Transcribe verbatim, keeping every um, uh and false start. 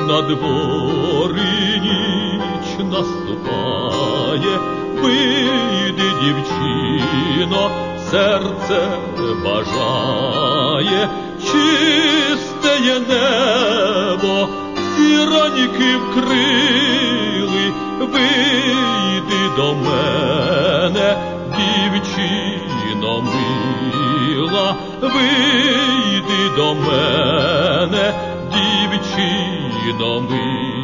на дворі ніч наступає, вийди, дівчино, серце бажає, чистеє небо, зіроньки вкрили, вийди до мене, дівчино мила, вийди до мене, дівчино мила.